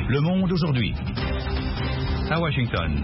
Le Monde aujourd'hui. À Washington.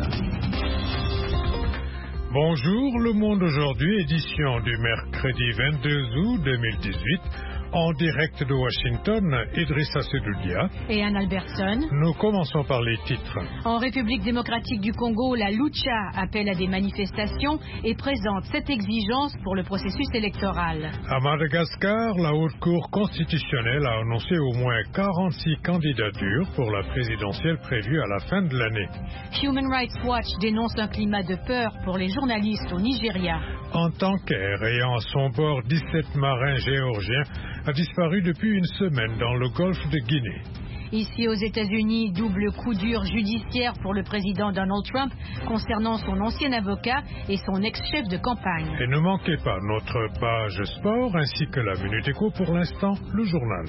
Bonjour, Le Monde aujourd'hui, édition du mercredi 22 août 2018. En direct de Washington, Idrissa Sedoudia et Anne Albertson. Nous commençons par les titres. En République démocratique du Congo, la Lucha appelle à des manifestations et présente cette exigence pour le processus électoral. À Madagascar, la Haute Cour constitutionnelle a annoncé au moins 46 candidatures pour la présidentielle prévue à la fin de l'année. Human Rights Watch dénonce un climat de peur pour les journalistes au Nigeria. Un tanker ayant à son bord 17 marins géorgiens a disparu depuis une semaine dans le golfe de Guinée. Ici aux États-Unis, double coup dur judiciaire pour le président Donald Trump concernant son ancien avocat et son ex-chef de campagne. Et ne manquez pas notre page sport ainsi que la Minute Éco, pour l'instant, le journal.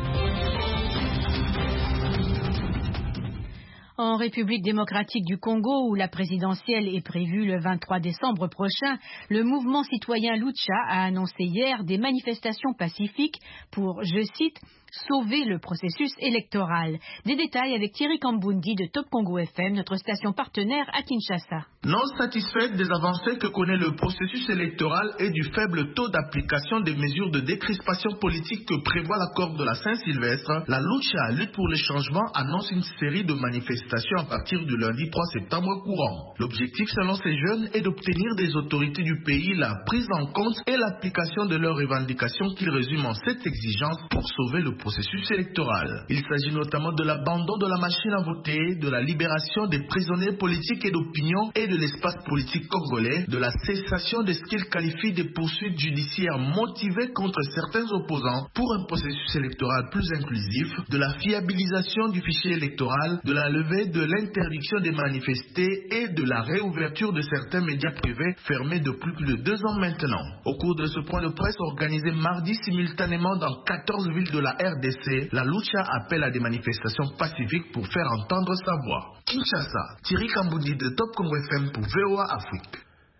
En République démocratique du Congo, où la présidentielle est prévue le 23 décembre prochain, le mouvement citoyen Lucha a annoncé hier des manifestations pacifiques pour, je cite, sauver le processus électoral. Des détails avec Thierry Kambundi de Top Congo FM, notre station partenaire à Kinshasa. Non satisfaite des avancées que connaît le processus électoral et du faible taux d'application des mesures de décrispation politique que prévoit l'accord de la Saint-Sylvestre, la Lucha, lutte pour le changement, annonce une série de manifestations à partir du lundi 3 septembre courant. L'objectif selon ces jeunes est d'obtenir des autorités du pays la prise en compte et l'application de leurs revendications qu'ils résument en 7 exigences pour sauver le processus électoral. Il s'agit notamment de l'abandon de la machine à voter, de la libération des prisonniers politiques et d'opinion et de l'espace politique congolais, de la cessation de ce qu'ils qualifient de poursuites judiciaires motivées contre certains opposants pour un processus électoral plus inclusif, de la fiabilisation du fichier électoral, de la levée de l'interdiction de manifester et de la réouverture de certains médias privés fermés depuis plus de 2 ans maintenant. Au cours de ce point de presse organisé mardi simultanément dans 14 villes de la RDC, la Lucha appelle à des manifestations pacifiques pour faire entendre sa voix. Kinshasa, Thierry Kambundi de Top Congo FM pour VOA Afrique.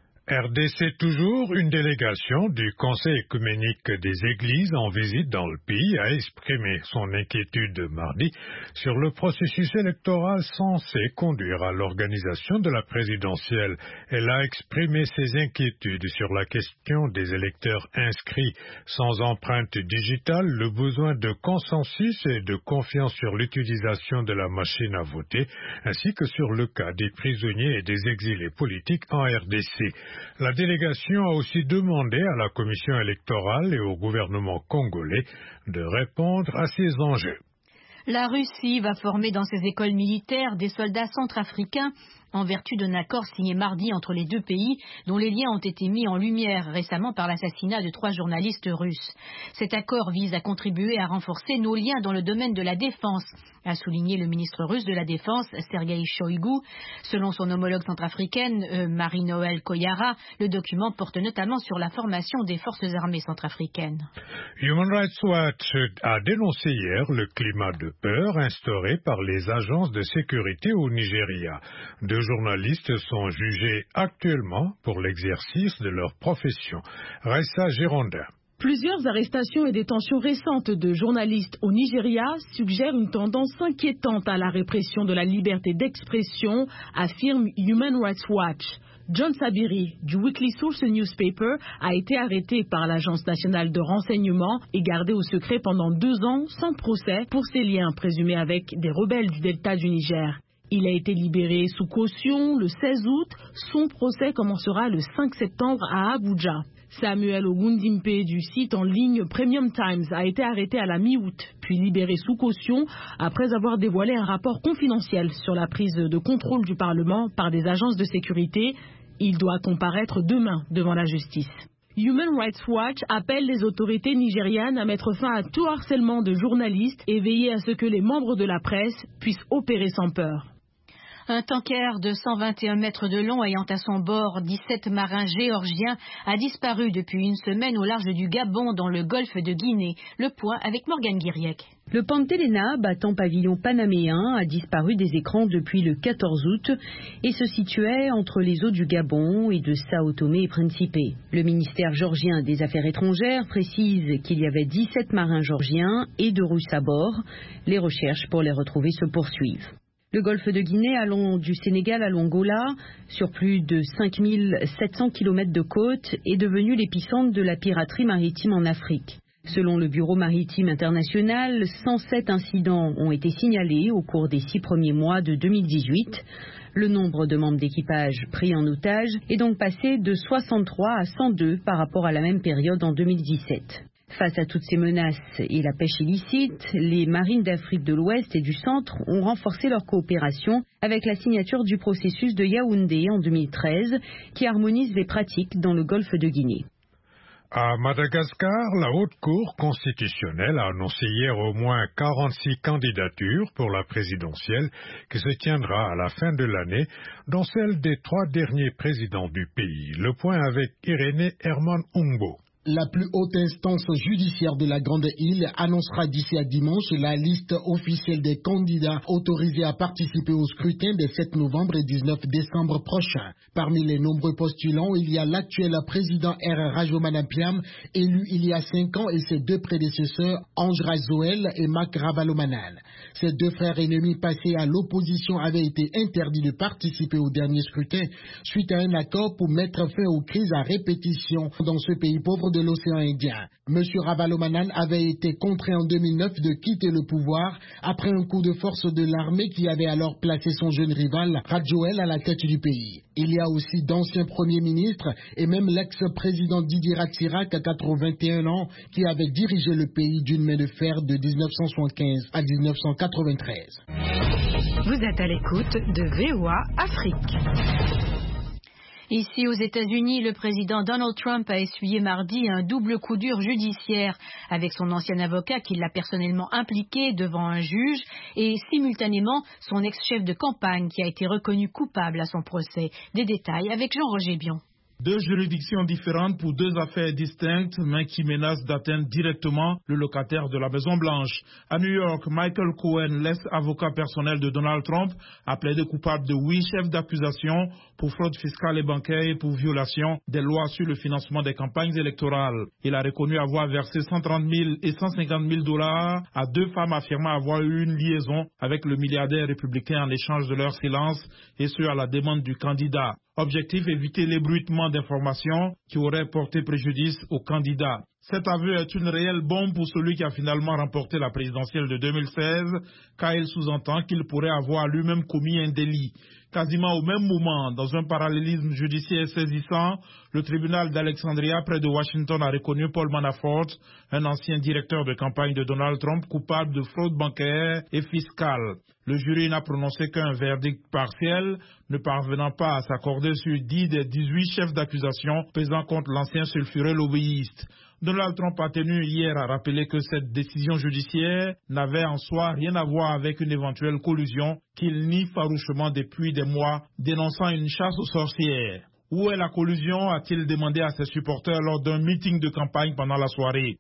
RDC toujours, une délégation du Conseil écuménique des Églises en visite dans le pays a exprimé son inquiétude mardi sur le processus électoral censé conduire à l'organisation de la présidentielle. Elle a exprimé ses inquiétudes sur la question des électeurs inscrits sans empreinte digitale, le besoin de consensus et de confiance sur l'utilisation de la machine à voter, ainsi que sur le cas des prisonniers et des exilés politiques en RDC. La délégation a aussi demandé à la commission électorale et au gouvernement congolais de répondre à ces enjeux. La Russie va former dans ses écoles militaires des soldats centrafricains en vertu d'un accord signé mardi entre les deux pays dont les liens ont été mis en lumière récemment par l'assassinat de 3 journalistes russes. Cet accord vise à contribuer à renforcer nos liens dans le domaine de la défense, a souligné le ministre russe de la Défense, Sergueï Shoïgu. Selon son homologue centrafricaine, Marie-Noël Koyara, le document porte notamment sur la formation des forces armées centrafricaines. Human Rights Watch a dénoncé hier le climat de peur instauré par les agences de sécurité au Nigeria. 2 journalistes sont jugés actuellement pour l'exercice de leur profession. Raissa Gironda. Plusieurs arrestations et détentions récentes de journalistes au Nigeria suggèrent une tendance inquiétante à la répression de la liberté d'expression, affirme Human Rights Watch. John Sabiri, du Weekly Source Newspaper, a été arrêté par l'Agence nationale de renseignement et gardé au secret pendant 2 ans sans procès pour ses liens présumés avec des rebelles du delta du Niger. Il a été libéré sous caution le 16 août. Son procès commencera le 5 septembre à Abuja. Samuel Ogundimpe du site en ligne Premium Times a été arrêté à la mi-août, puis libéré sous caution après avoir dévoilé un rapport confidentiel sur la prise de contrôle du Parlement par des agences de sécurité. Il doit comparaître demain devant la justice. Human Rights Watch appelle les autorités nigérianes à mettre fin à tout harcèlement de journalistes et veiller à ce que les membres de la presse puissent opérer sans peur. Un tanker de 121 mètres de long ayant à son bord 17 marins géorgiens a disparu depuis une semaine au large du Gabon dans le golfe de Guinée. Le point avec Morgane Guiriec. Le Pantelena, battant pavillon panaméen, a disparu des écrans depuis le 14 août et se situait entre les eaux du Gabon et de Sao Tomé et Principe. Le ministère géorgien des Affaires étrangères précise qu'il y avait 17 marins géorgiens et 2 Russes à bord. Les recherches pour les retrouver se poursuivent. Le golfe de Guinée, allant du Sénégal à l'Angola, sur plus de 5700 km de côte, est devenu l'épicentre de la piraterie maritime en Afrique. Selon le Bureau maritime international, 107 incidents ont été signalés au cours des 6 premiers mois de 2018. Le nombre de membres d'équipage pris en otage est donc passé de 63 à 102 par rapport à la même période en 2017. Face à toutes ces menaces et la pêche illicite, les marines d'Afrique de l'Ouest et du Centre ont renforcé leur coopération avec la signature du processus de Yaoundé en 2013 qui harmonise les pratiques dans le golfe de Guinée. À Madagascar, la Haute Cour constitutionnelle a annoncé hier au moins 46 candidatures pour la présidentielle qui se tiendra à la fin de l'année, dont celle des 3 derniers présidents du pays. Le point avec Irénée Herman Umbo. La plus haute instance judiciaire de la Grande Île annoncera d'ici à dimanche la liste officielle des candidats autorisés à participer au scrutin des 7 novembre et 19 décembre prochains. Parmi les nombreux postulants, il y a l'actuel président R. Rajoelinapiam, élu il y a 5 ans, et ses 2 prédécesseurs, Ange Rajoel et Mak Ravalomanana. Ces 2 frères ennemis passés à l'opposition avaient été interdits de participer au dernier scrutin suite à un accord pour mettre fin aux crises à répétition dans ce pays pauvre de l'océan Indien. M. Ravalomanana avait été contraint en 2009 de quitter le pouvoir après un coup de force de l'armée qui avait alors placé son jeune rival Rajoel à la tête du pays. Il y a aussi d'anciens premiers ministres et même l'ex-président Didier Ratsirac à 81 ans qui avait dirigé le pays d'une main de fer de 1975 à 1993. Vous êtes à l'écoute de VOA Afrique. Ici aux États-Unis, le président Donald Trump a essuyé mardi un double coup dur judiciaire avec son ancien avocat qui l'a personnellement impliqué devant un juge et simultanément son ex-chef de campagne qui a été reconnu coupable à son procès. Des détails avec Jean-Roger Bion. 2 juridictions différentes pour 2 affaires distinctes, mais qui menacent d'atteindre directement le locataire de la Maison-Blanche. À New York, Michael Cohen, l'ex-avocat personnel de Donald Trump, a plaidé coupable de 8 chefs d'accusation pour fraude fiscale et bancaire et pour violation des lois sur le financement des campagnes électorales. Il a reconnu avoir versé 130 000 et 150 000 dollars à 2 femmes affirmant avoir eu une liaison avec le milliardaire républicain en échange de leur silence et ce à la demande du candidat. Objectif, éviter l'ébruitement d'informations qui auraient porté préjudice au candidat. Cet aveu est une réelle bombe pour celui qui a finalement remporté la présidentielle de 2016, car il sous-entend qu'il pourrait avoir lui-même commis un délit. Quasiment au même moment, dans un parallélisme judiciaire saisissant, le tribunal d'Alexandria près de Washington a reconnu Paul Manafort, un ancien directeur de campagne de Donald Trump, coupable de fraude bancaire et fiscale. Le jury n'a prononcé qu'un verdict partiel, ne parvenant pas à s'accorder sur 10 des 18 chefs d'accusation pesant contre l'ancien sulfureux lobbyiste. Donald Trump a tenu hier à rappeler que cette décision judiciaire n'avait en soi rien à voir avec une éventuelle collusion qu'il nie farouchement depuis des mois, dénonçant une chasse aux sorcières. Où est la collusion, a-t-il demandé à ses supporters lors d'un meeting de campagne pendant la soirée.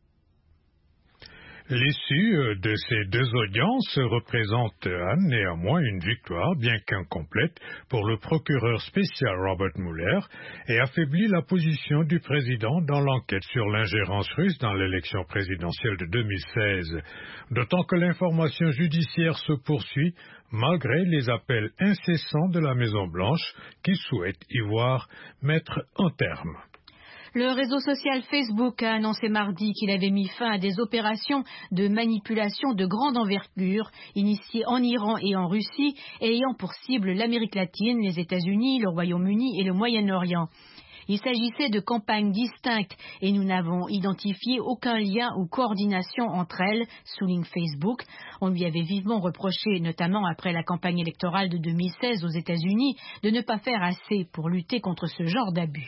L'issue de ces 2 audiences représente néanmoins une victoire, bien qu'incomplète, pour le procureur spécial Robert Mueller et affaiblit la position du président dans l'enquête sur l'ingérence russe dans l'élection présidentielle de 2016. D'autant que l'information judiciaire se poursuit malgré les appels incessants de la Maison-Blanche qui souhaite y voir mettre un terme. Le réseau social Facebook a annoncé mardi qu'il avait mis fin à des opérations de manipulation de grande envergure initiées en Iran et en Russie et ayant pour cible l'Amérique latine, les États-Unis, le Royaume-Uni et le Moyen-Orient. Il s'agissait de campagnes distinctes et nous n'avons identifié aucun lien ou coordination entre elles, souligne Facebook. On lui avait vivement reproché, notamment après la campagne électorale de 2016 aux États-Unis, de ne pas faire assez pour lutter contre ce genre d'abus.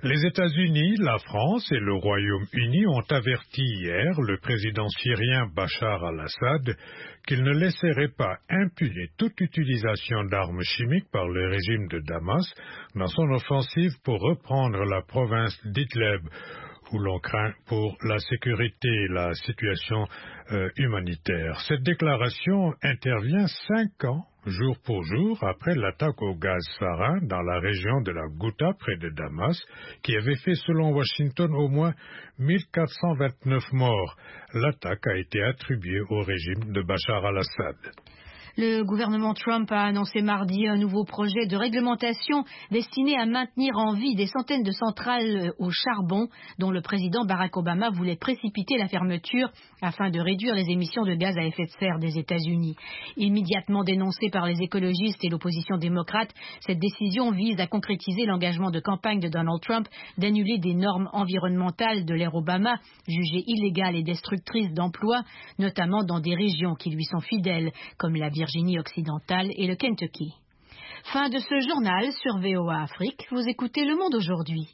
Les États-Unis, la France et le Royaume-Uni ont averti hier le président syrien Bachar al-Assad qu'il ne laisserait pas impuner toute utilisation d'armes chimiques par le régime de Damas dans son offensive pour reprendre la province d'Idlib, où l'on craint pour la sécurité et la situation humanitaire. Cette déclaration intervient 5 ans, jour pour jour, après l'attaque au gaz sarin dans la région de la Ghouta, près de Damas, qui avait fait, selon Washington, au moins 1429 morts. L'attaque a été attribuée au régime de Bachar al-Assad. Le gouvernement Trump a annoncé mardi un nouveau projet de réglementation destiné à maintenir en vie des centaines de centrales au charbon dont le président Barack Obama voulait précipiter la fermeture afin de réduire les émissions de gaz à effet de serre des États-Unis. Immédiatement dénoncée par les écologistes et l'opposition démocrate, cette décision vise à concrétiser l'engagement de campagne de Donald Trump d'annuler des normes environnementales de l'ère Obama, jugées illégales et destructrices d'emplois, notamment dans des régions qui lui sont fidèles, comme la Virginie occidentale et le Kentucky. Fin de ce journal sur VOA Afrique. Vous écoutez Le Monde aujourd'hui.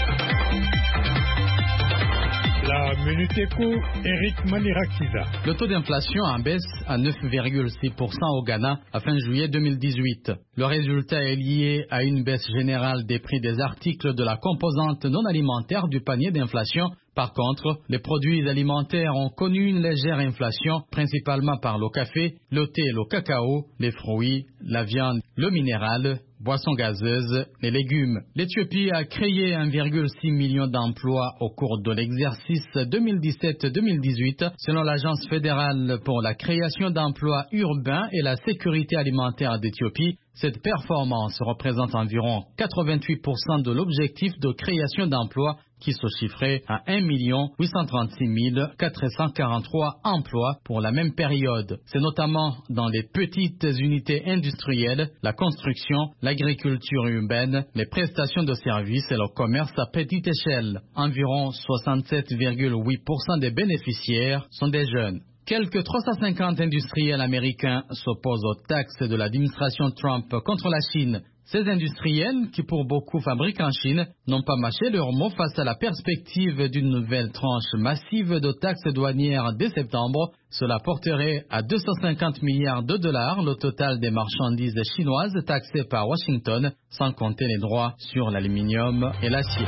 La Minute Éco, Eric Manirakiza. Le taux d'inflation en baisse à 9,6% au Ghana à fin juillet 2018. Le résultat est lié à une baisse générale des prix des articles de la composante non alimentaire du panier d'inflation. Par contre, les produits alimentaires ont connu une légère inflation, principalement par le café, le thé et le cacao, les fruits, la viande, le minéral, boissons gazeuses, les légumes. L'Éthiopie a créé 1,6 million d'emplois au cours de l'exercice 2017-2018, selon l'Agence fédérale pour la création d'emplois urbains et la sécurité alimentaire d'Éthiopie. Cette performance représente environ 88% de l'objectif de création d'emplois qui se chiffrait à 1 836 443 emplois pour la même période. C'est notamment dans les petites unités industrielles, la construction, l'agriculture urbaine, les prestations de services et le commerce à petite échelle. Environ 67,8% des bénéficiaires sont des jeunes. Quelques 350 industriels américains s'opposent aux taxes de l'administration Trump contre la Chine. Ces industriels, qui pour beaucoup fabriquent en Chine, n'ont pas mâché leurs mots face à la perspective d'une nouvelle tranche massive de taxes douanières dès septembre. Cela porterait à 250 milliards de dollars le total des marchandises chinoises taxées par Washington, sans compter les droits sur l'aluminium et l'acier.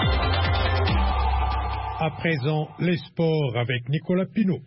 À présent, les sports avec Nicolas Pinault.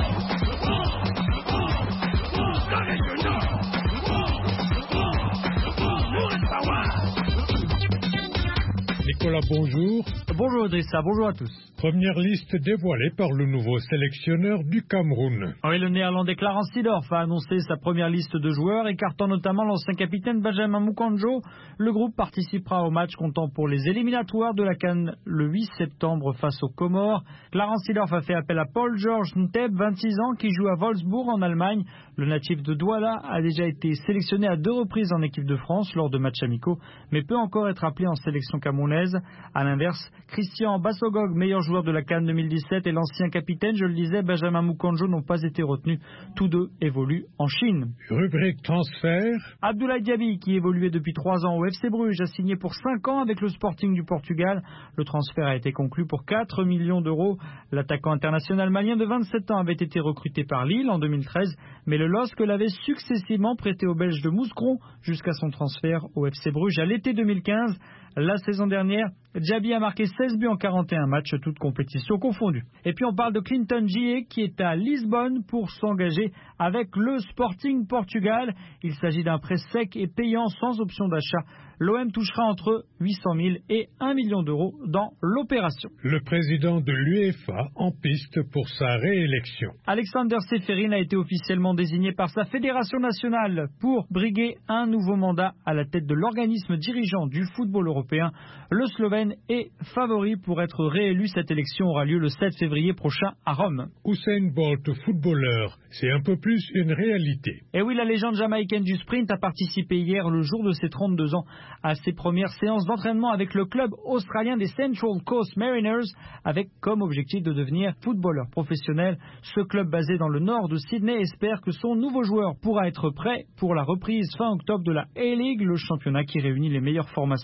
Nicolas, bonjour. Bonjour Idrissa, bonjour à tous. Première liste dévoilée par le nouveau sélectionneur du Cameroun. Oui, le néerlandais Clarence Seedorf a annoncé sa première liste de joueurs, écartant notamment l'ancien capitaine Benjamin Mukanjo. Le groupe participera au match comptant pour les éliminatoires de la CAN le 8 septembre face aux Comores. Clarence Seedorf a fait appel à Paul George Nteb, 26 ans, qui joue à Wolfsburg en Allemagne. Le natif de Douala a déjà été sélectionné à 2 reprises en équipe de France lors de matchs amicaux, mais peut encore être appelé en sélection camerounaise. À l'inverse, Christian Bassogog, meilleur joueur de la CAN 2017, et l'ancien capitaine, je le disais, Benjamin Mukanjo, n'ont pas été retenus. Tous deux évoluent en Chine. Rubrique transfert. Abdoulaye Diaby, qui évoluait depuis 3 ans au FC Bruges, a signé pour 5 ans avec le Sporting du Portugal. Le transfert a été conclu pour 4 millions d'euros. L'attaquant international malien de 27 ans avait été recruté par Lille en 2013, mais le LOSC l'avait successivement prêté au Belge de Mouscron jusqu'à son transfert au FC Bruges à l'été 2015. La saison dernière, Diaby a marqué 16 buts en 41 matchs, toutes compétitions confondues. Et puis on parle de Clinton Djie qui est à Lisbonne pour s'engager avec le Sporting Portugal. Il s'agit d'un prêt sec et payant sans option d'achat. L'OM touchera entre 800 000 et 1 million d'euros dans l'opération. Le président de l'UEFA en piste pour sa réélection. Alexander Seferin a été officiellement désigné par sa fédération nationale pour briguer un nouveau mandat à la tête de l'organisme dirigeant du football européen. Le Slovène est favori pour être réélu. Cette élection aura lieu le 7 février prochain à Rome. Usain Bolt, footballeur, c'est un peu plus une réalité. Et oui, la légende jamaïcaine du sprint a participé hier, le jour de ses 32 ans, à ses premières séances d'entraînement avec le club australien des Central Coast Mariners, avec comme objectif de devenir footballeur professionnel. Ce club basé dans le nord de Sydney espère que son nouveau joueur pourra être prêt pour la reprise fin octobre de la A-League, le championnat qui réunit les meilleures formations australiennes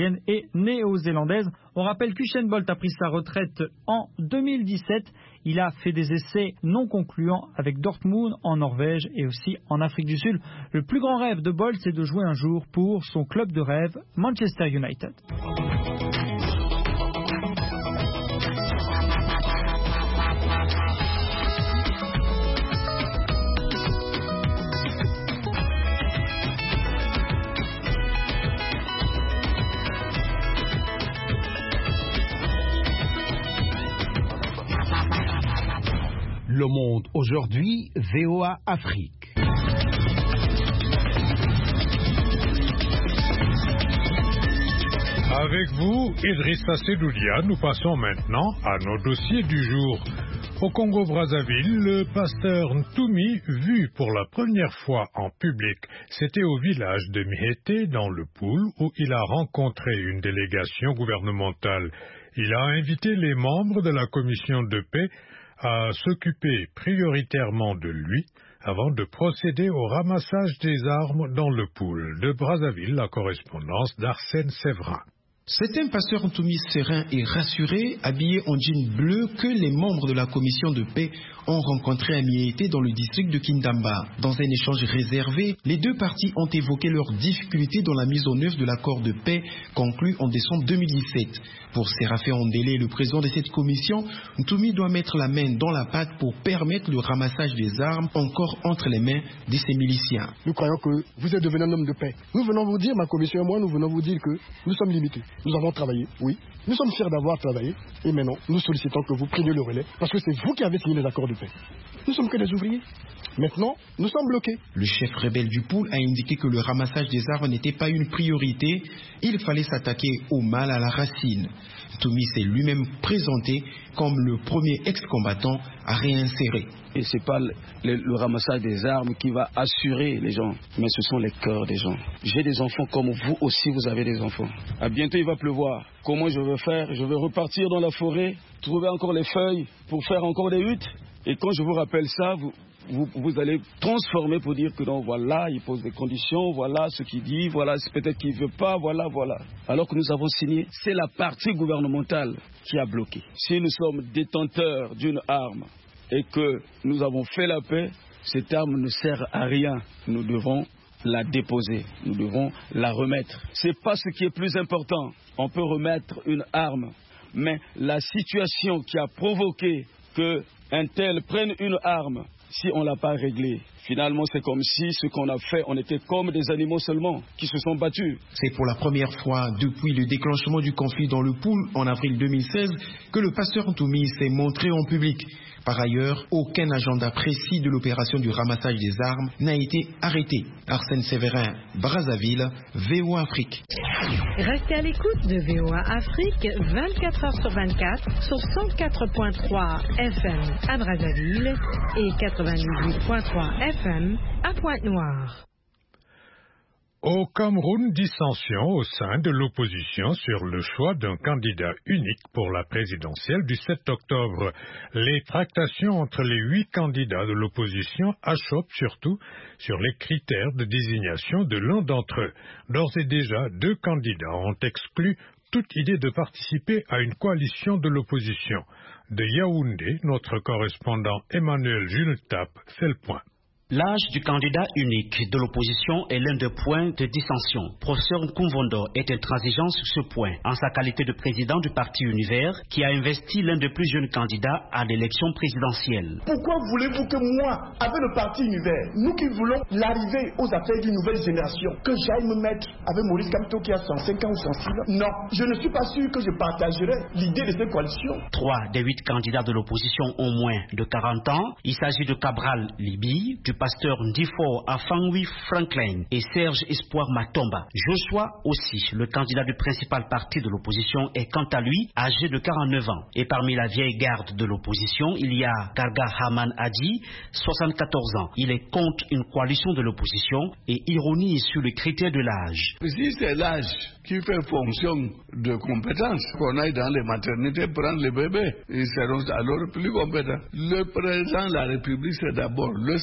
australienne et néo-zélandaise. On rappelle qu'Usain Bolt a pris sa retraite en 2017. Il a fait des essais non concluants avec Dortmund en Norvège et aussi en Afrique du Sud. Le plus grand rêve de Bolt, c'est de jouer un jour pour son club de rêve, Manchester United. Le Monde aujourd'hui, VOA Afrique. Avec vous, Idrissa Sedoudia, nous passons maintenant à nos dossiers du jour. Au Congo-Brazzaville, le pasteur Ntoumi, vu pour la première fois en public, c'était au village de Mihete, dans le Poul, où il a rencontré une délégation gouvernementale. Il a invité les membres de la commission de paix à s'occuper prioritairement de lui avant de procéder au ramassage des armes dans le Poul. De Brazzaville, la correspondance d'Arsène Séverin. C'est un pasteur Ntoumi serein et rassuré, habillé en jean bleu, que les membres de la commission de paix ont rencontré à Miété dans le district de Kindamba. Dans un échange réservé, les deux parties ont évoqué leurs difficultés dans la mise en œuvre de l'accord de paix conclu en décembre 2017. Pour Séraphin Ondélé, le président de cette commission, Ntoumi doit mettre la main dans la pâte pour permettre le ramassage des armes encore entre les mains de ces miliciens. Nous croyons que vous êtes devenu un homme de paix. Nous venons vous dire, ma commission et moi, nous venons vous dire que nous sommes limités. Nous avons travaillé, oui. Nous sommes fiers d'avoir travaillé. Et maintenant, nous sollicitons que vous preniez le relais parce que c'est vous qui avez signé les accords de paix. Nous sommes que des ouvriers. Maintenant, nous sommes bloqués. Le chef rebelle du Poul a indiqué que le ramassage des armes n'était pas une priorité. Il fallait s'attaquer au mal à la racine. Ntoumi s'est lui-même présenté comme le premier ex-combattant à réinsérer. Et ce n'est pas le ramassage des armes qui va assurer les gens, mais ce sont les cœurs des gens. J'ai des enfants comme vous aussi, vous avez des enfants. À bientôt, il va pleuvoir. Comment je vais faire? Je vais repartir dans la forêt, trouver encore les feuilles pour faire encore des huttes. Et quand je vous rappelle ça, vous allez transformer pour dire que non, voilà, il pose des conditions, voilà ce qu'il dit, voilà, peut-être qu'il ne veut pas, voilà. Alors que nous avons signé, c'est la partie gouvernementale qui a bloqué. Si nous sommes détenteurs d'une arme et que nous avons fait la paix, cette arme ne sert à rien. Nous devons la déposer, nous devons la remettre. Ce n'est pas ce qui est plus important. On peut remettre une arme, mais la situation qui a provoqué qu'un tel prenne une arme, si on ne l'a pas réglé, finalement c'est comme si ce qu'on a fait, on était comme des animaux seulement qui se sont battus. C'est pour la première fois depuis le déclenchement du conflit dans le Poul en avril 2016 que le pasteur Ntoumi s'est montré en public. Par ailleurs, aucun agenda précis de l'opération du ramassage des armes n'a été arrêté. Arsène Séverin, Brazzaville, VOA Afrique. Restez à l'écoute de VOA Afrique 24h/24 sur 104.3 FM à Brazzaville et 98.3 FM à Pointe-Noire. Au Cameroun, dissension au sein de l'opposition sur le choix d'un candidat unique pour la présidentielle du 7 octobre. Les tractations entre les 8 candidats de l'opposition achoppent surtout sur les critères de désignation de l'un d'entre eux. D'ores et déjà, 2 candidats ont exclu toute idée de participer à une coalition de l'opposition. De Yaoundé, notre correspondant Emmanuel Junetap fait le point. L'âge du candidat unique de l'opposition est l'un des points de dissension. Professeur Nkumvondo est intransigeant sur ce point, en sa qualité de président du parti Univers, qui a investi l'un des plus jeunes candidats à l'élection présidentielle. Pourquoi voulez-vous que moi, avec le parti Univers, nous qui voulons l'arrivée aux affaires d'une nouvelle génération, que j'aille me mettre avec Maurice Kamto qui a 105 ans ou 106 ans? Non, je ne suis pas sûr que je partagerai l'idée de cette coalition. 3 des 8 candidats de l'opposition ont moins de 40 ans. Il s'agit de Cabral Libi, du pasteur Ndifo Afangui Franklin et Serge Espoir Matomba. Joshua aussi, le candidat du principal parti de l'opposition, est quant à lui âgé de 49 ans. Et parmi la vieille garde de l'opposition, il y a Garga Haman Adi, 74 ans. Il est contre une coalition de l'opposition et ironise sur le critère de l'âge. Si c'est l'âge qui fait fonction de compétence, qu'on aille dans les maternités prendre les bébés, ils seront alors plus compétents. Le président de la République, c'est d'abord le cerveau.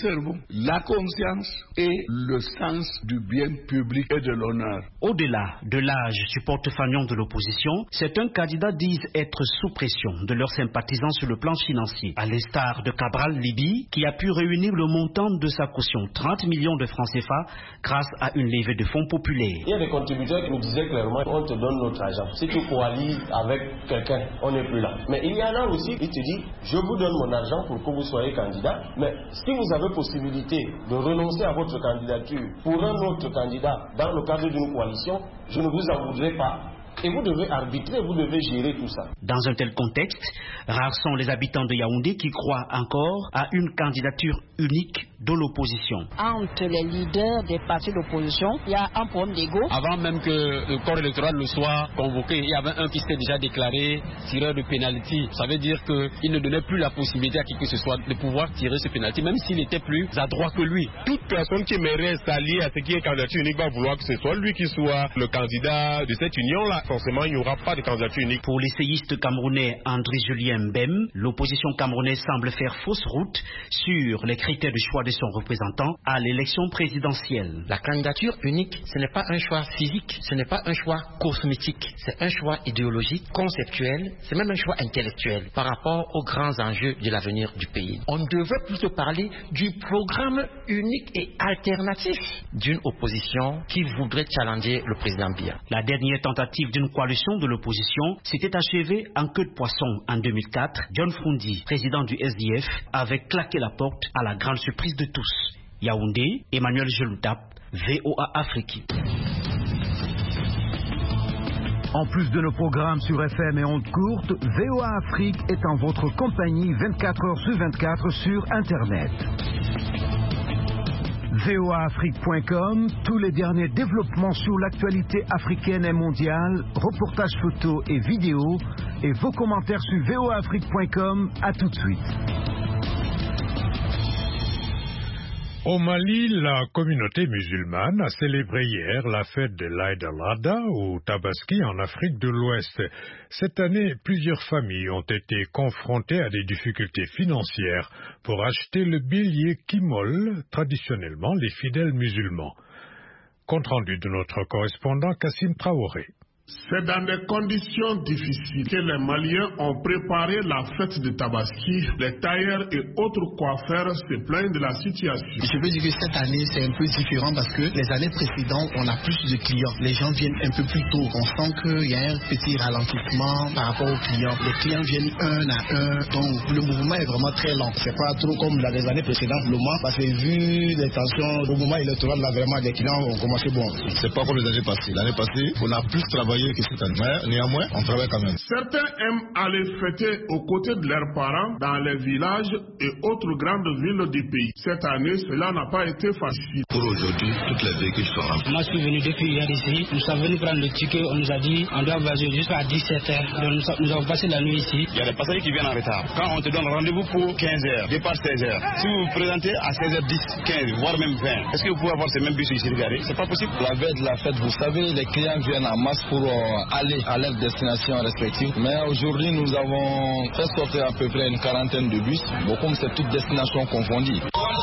la conscience et le sens du bien public et de l'honneur. Au-delà de l'âge du porte-fanion de l'opposition, certains candidats disent être sous pression de leurs sympathisants sur le plan financier, à l'instar de Cabral Libye, qui a pu réunir le montant de sa caution, 30 millions de francs CFA, grâce à une levée de fonds populaires. Il y a des contributeurs qui nous disaient clairement, on te donne notre argent. Si tu coalies avec quelqu'un, on n'est plus là. Mais il y en a aussi qui te disent, je vous donne mon argent pour que vous soyez candidat, mais si vous avez possibilité de renoncer à votre candidature pour un autre candidat dans le cadre d'une coalition, je ne vous en voudrais pas. Et vous devez arbitrer, vous devez gérer tout ça. Dans un tel contexte, rares sont les habitants de Yaoundé qui croient encore à une candidature unique de l'opposition. Entre les leaders des partis d'opposition, il y a un problème d'ego. Avant même que le corps électoral ne soit convoqué, il y avait un qui s'était déjà déclaré tireur de pénalty. Ça veut dire qu'il ne donnait plus la possibilité à qui que ce soit de pouvoir tirer ce pénalty, même s'il était plus adroit que lui. Toute personne qui aimerait s'allier à ce qui est candidature unique va vouloir que ce soit lui qui soit le candidat de cette union-là. Forcément, il n'y aura pas de candidature unique. Pour l'essayiste camerounais André-Julien Mbem, l'opposition camerounaise semble faire fausse route sur les critères de choix de son représentant à l'élection présidentielle. La candidature unique, ce n'est pas un choix physique, ce n'est pas un choix cosmétique, c'est un choix idéologique, conceptuel, c'est même un choix intellectuel par rapport aux grands enjeux de l'avenir du pays. On devrait plutôt parler du programme unique et alternatif d'une opposition qui voudrait challenger le président Biya. La dernière tentative d'une coalition de l'opposition s'était achevée en queue de poisson en 2004. John Frundi, président du SDF, avait claqué la porte à la grande surprise de tous. Yaoundé, Emmanuel Geloutap, VOA Afrique. En plus de nos programmes sur FM et ondes courtes, VOA Afrique est en votre compagnie 24 heures sur 24 sur Internet. voaafrique.com, tous les derniers développements sur l'actualité africaine et mondiale, reportages photos et vidéos, et vos commentaires sur voaafrique.com. À tout de suite. Au Mali, la communauté musulmane a célébré hier la fête de l'Aïd al-Adha ou Tabaski en Afrique de l'Ouest. Cette année, plusieurs familles ont été confrontées à des difficultés financières pour acheter le bélier qui molle traditionnellement les fidèles musulmans. Compte rendu de notre correspondant Kassim Traoré. C'est dans des conditions difficiles que les Maliens ont préparé la fête de Tabaski. Les tailleurs et autres coiffeurs se plaignent de la situation. Je veux dire que cette année, c'est un peu différent parce que les années précédentes, on a plus de clients. Les gens viennent un peu plus tôt. On sent qu'il y a un petit ralentissement par rapport aux clients. Les clients viennent un à un. Donc, le mouvement est vraiment très lent. C'est pas trop comme dans les années précédentes, le mois, parce que vu les tensions, au moment électoral, là, vraiment, les clients ont commencé bon. C'est pas comme les années passées. L'année passée, on a plus travaillé que cette année. Mais néanmoins, on travaille quand même. Certains aiment aller fêter aux côtés de leurs parents dans les villages et autres grandes villes du pays. Cette année, cela n'a pas été facile. Pour aujourd'hui, toutes les véhicules sont remplis. Moi, je suis venu depuis hier ici. Nous sommes venus prendre le ticket. On nous a dit on doit vaser jusqu'à 17h. Nous avons passé la nuit ici. Il y a des passagers qui viennent en retard. Quand on te donne rendez-vous pour 15h, départ 16h, si vous vous présentez à 16h10, 15, voire même 20, est-ce que vous pouvez avoir ces mêmes bus ici regardez? C'est pas possible. La veille de la fête, vous savez, les clients viennent en masse pour aller à leurs destinations respectives. Mais aujourd'hui, nous avons fait sortir à peu près une quarantaine de bus. Bon, comme c'est toutes destinations confondues.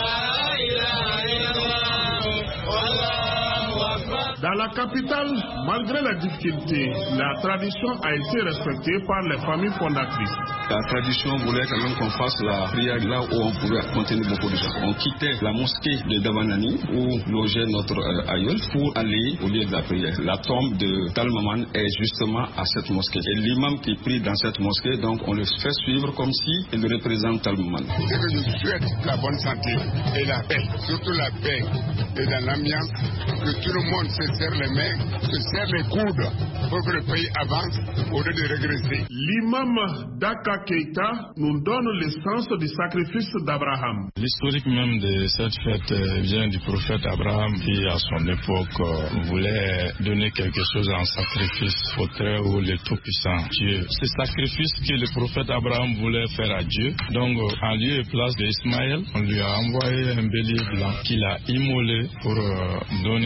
Dans la capitale, malgré les difficultés, la tradition a été respectée par les familles fondatrices. La tradition voulait quand même qu'on fasse la prière là où on pouvait contenir beaucoup de gens. On quittait la mosquée de Dabanani où logeait notre aïeul pour aller au lieu de la prière. La tombe de Talmaman est justement à cette mosquée. Et l'imam qui prie dans cette mosquée, donc on le fait suivre comme si il représente Talmaman. C'est que je souhaite la bonne santé et la paix, surtout la paix et dans l'ambiance, que tout le monde se serre les mains, se serre les coudes pour que le pays avance au lieu de régresser. L'imam Daka Keita nous donne l'essence du sacrifice d'Abraham. L'historique même de cette fête vient du prophète Abraham qui à son époque voulait donner quelque chose en sacrifice au Très-Haut, le Tout-Puissant Dieu. Ce sacrifice que le prophète Abraham voulait faire à Dieu, donc en lieu et place d'Ismaël, on lui a envoyé un bélier blanc qu'il a immolé pour donner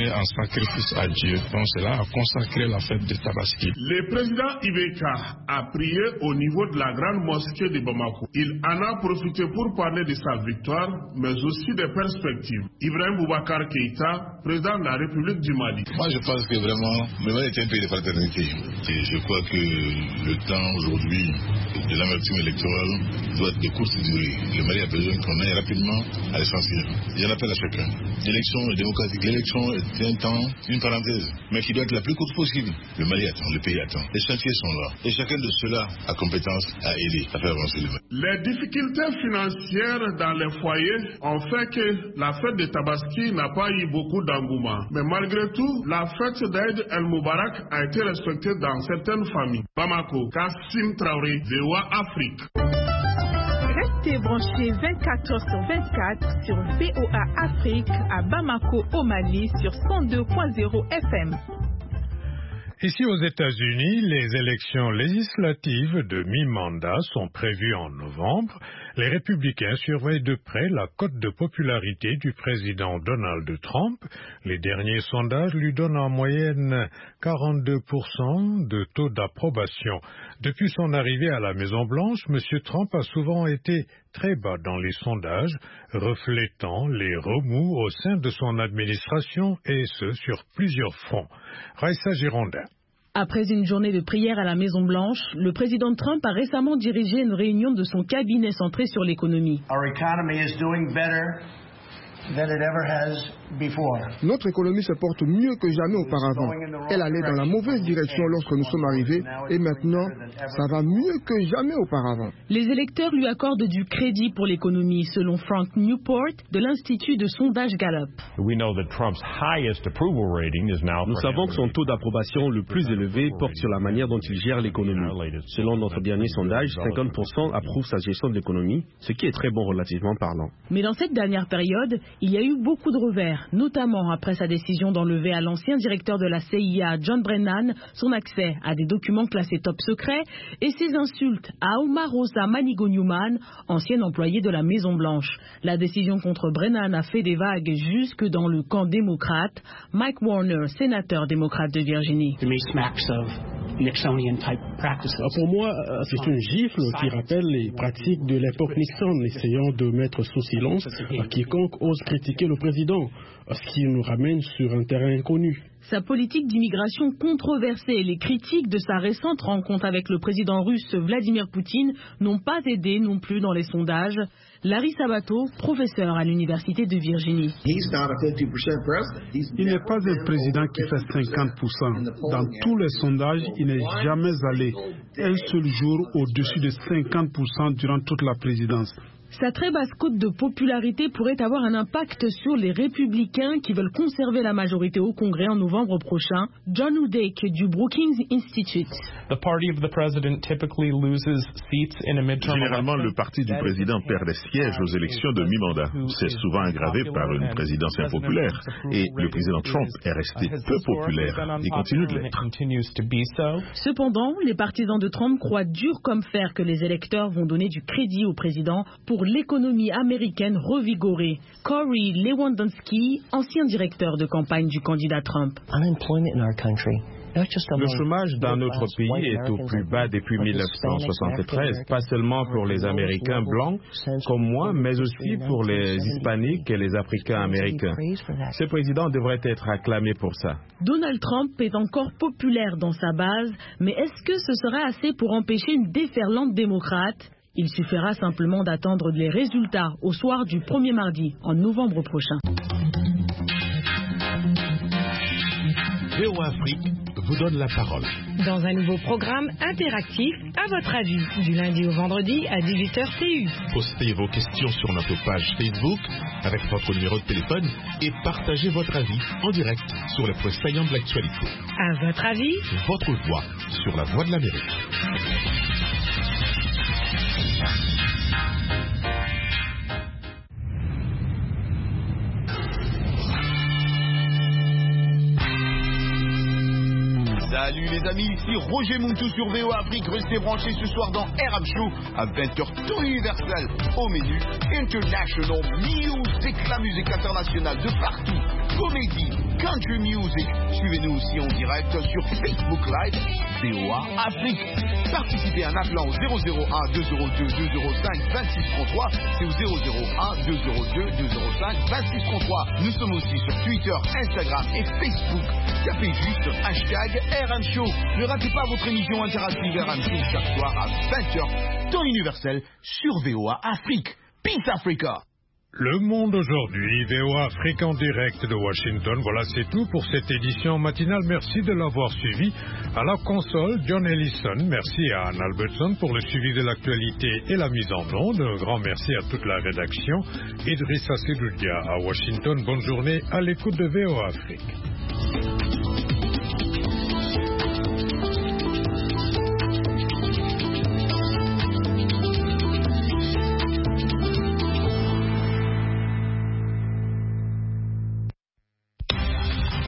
un sacrifice à Dieu. Donc cela a consacré la fête de Tabaski. Le président Ibeka a prié au niveau de la grande mosquée de Bamako. Il en a profité pour parler de sa victoire, mais aussi des perspectives. Ibrahim Boubacar Keïta, président de la République du Mali. Moi je pense que vraiment, le Mali est un pays de fraternité. Et je crois que le temps aujourd'hui de l'amertume électorale doit être de courte durée. Le Mali a besoin qu'on aille rapidement à l'essentiel. Il y en appelle à chacun. L'élection est démocratique. L'élection est un temps, une parenthèse, mais qui doit être la plus courte possible. Le Mali attend, le pays attend. Les chantiers sont là. Et chacun de ceux-là a compétence à aider à faire avancer le Mali. Les difficultés financières dans les foyers ont fait que la fête de Tabaski n'a pas eu beaucoup d'engouement. Mais malgré tout, la fête d'Aïd el-Moubarak a été respectée dans certaines familles. Bamako, Kassim Traoré, VOA Afrique. Restez branchés 24h/24 sur VOA Afrique à Bamako au Mali sur 102.0 FM. Ici aux États-Unis, les élections législatives de mi-mandat sont prévues en novembre. Les républicains surveillent de près la cote de popularité du président Donald Trump. Les derniers sondages lui donnent en moyenne 42% de taux d'approbation. Depuis son arrivée à la Maison-Blanche, M. Trump a souvent été très bas dans les sondages, reflétant les remous au sein de son administration et ce sur plusieurs fronts. Raissa Girondin. Après une journée de prière à la Maison-Blanche, le président Trump a récemment dirigé une réunion de son cabinet centré sur l'économie. Notre économie se porte mieux que jamais auparavant. Elle allait dans la mauvaise direction lorsque nous sommes arrivés et maintenant, ça va mieux que jamais auparavant. Les électeurs lui accordent du crédit pour l'économie, selon Frank Newport de l'Institut de sondage Gallup. Nous savons que son taux d'approbation le plus élevé porte sur la manière dont il gère l'économie. Selon notre dernier sondage, 50% approuvent sa gestion de l'économie, ce qui est très bon relativement parlant. Mais dans cette dernière période, il y a eu beaucoup de revers, notamment après sa décision d'enlever à l'ancien directeur de la CIA, John Brennan, son accès à des documents classés top secret et ses insultes à Omarosa Manigo-Newman, ancien employé de la Maison-Blanche. La décision contre Brennan a fait des vagues jusque dans le camp démocrate. Mike Warner, sénateur démocrate de Virginie. Pour moi, c'est une gifle qui rappelle les pratiques de l'époque Nixon, essayant de mettre sous silence quiconque ose critiquer le président, ce qui nous ramène sur un terrain inconnu. Sa politique d'immigration controversée et les critiques de sa récente rencontre avec le président russe Vladimir Poutine n'ont pas aidé non plus dans les sondages. Larry Sabato, professeur à l'Université de Virginie. Il n'est pas un président qui fait 50%. Dans tous les sondages, il n'est jamais allé un seul jour au-dessus de 50% durant toute la présidence. Sa très basse cote de popularité pourrait avoir un impact sur les républicains qui veulent conserver la majorité au Congrès en novembre prochain. John Udake du Brookings Institute. Généralement, le parti du président perd des sièges aux élections de mi-mandat. C'est souvent aggravé par une présidence impopulaire. Et le président Trump est resté peu populaire et continue de l'être. Cependant, les partisans de Trump croient dur comme fer que les électeurs vont donner du crédit au président pour l'économie américaine revigorée. Corey Lewandowski, ancien directeur de campagne du candidat Trump. Le chômage dans notre pays est au plus bas depuis 1973, pas seulement pour les Américains blancs comme moi, mais aussi pour les Hispaniques et les Africains américains. Ce président devrait être acclamé pour ça. Donald Trump est encore populaire dans sa base, mais est-ce que ce sera assez pour empêcher une déferlante démocrate ? Il suffira simplement d'attendre les résultats au soir du 1er mardi, en novembre prochain. VOA Afrique vous donne la parole. Dans un nouveau programme interactif, à votre avis, du lundi au vendredi à 18h TU. Postez vos questions sur notre page Facebook avec votre numéro de téléphone et partagez votre avis en direct sur les points saillants de l'actualité. À votre avis, votre voix sur la voix de l'Amérique. Salut les amis, ici Roger Muntou sur VOA Afrique. Restez branchés ce soir dans Arab Show à 20h tout universel. Au menu International Music, la musique internationale de partout. comédie, country music. Suivez-nous aussi en direct sur Facebook Live, VOA Afrique. Participez en appelant au 001 202 205 2633. C'est au 001 202 205 2633. Nous sommes aussi sur Twitter, Instagram et Facebook. Tapez juste hashtag RM Show. Ne ratez pas votre émission interactive RM Show chaque soir à 20h, temps universel sur VOA Afrique. Peace Africa. Le Monde aujourd'hui, VOA Afrique en direct de Washington. Voilà, c'est tout pour cette édition matinale. Merci de l'avoir suivi. À la console, John Ellison. Merci à Anne Albertson pour le suivi de l'actualité et la mise en onde. Un grand merci à toute la rédaction. Idrissa Sedoudia à Washington. Bonne journée à l'écoute de VOA Afrique.